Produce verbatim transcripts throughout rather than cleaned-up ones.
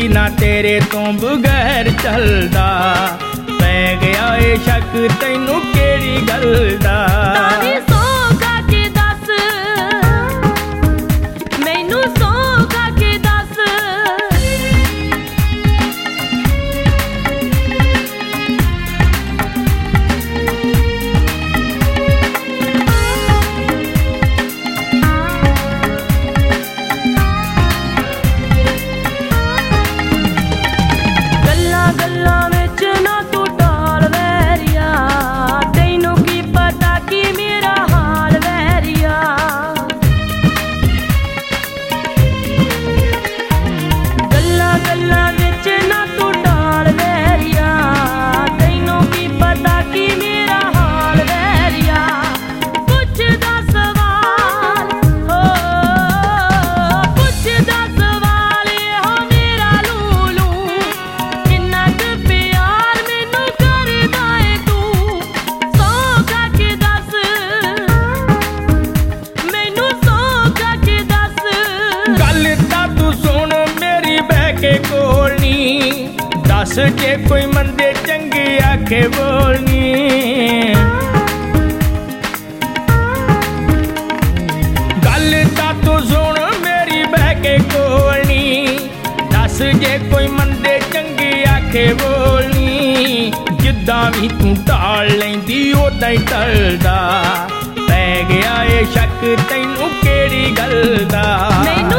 भी ना तेरे तो बगैर चलदा। पै गया ए शक तैनू केड़ी गल दा। दस जे कोई मंदे चंगे आखे बोलनी। गल ता तू सुन मेरी बह के कोलनी। दस जे कोई मंदे चंगे आखे बोलनी। जिद्दां भी तू टाल लैंदी ओदां ही टलदा। पै गया ए शक तैनू केड़ी गल दा। मैनू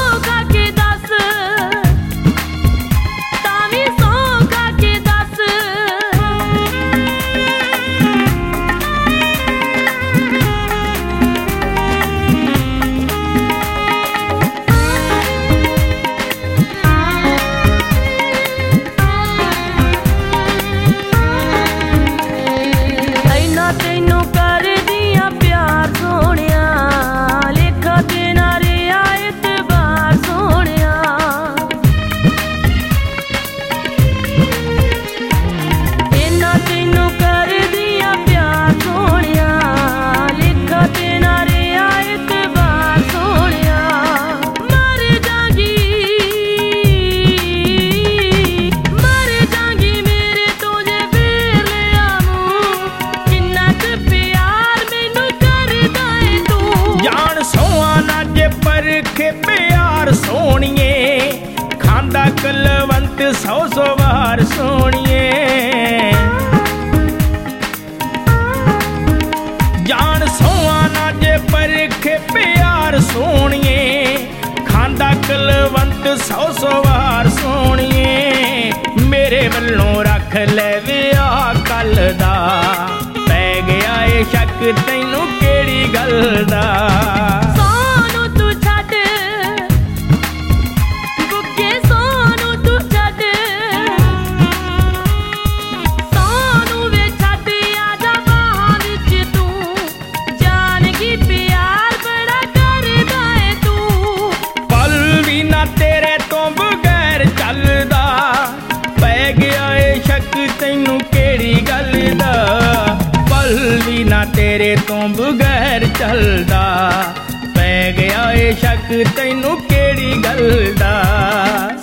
प्यार सोनिए खांदा कलवंत सौ सौ बार सोनिए। जान सोआना जे परखे प्यार सोनिए खांदा कलवंत सौ सौ बार सोनिए। मेरे वल्लों रख ले विआह कल दा। पै गया ए शक तैनू केड़ी गल दा। तैनू केड़ी गल दा। पल भी ना तेरे तो बगैर चलदा। पै गया ए शक तैनू केड़ी गल दा।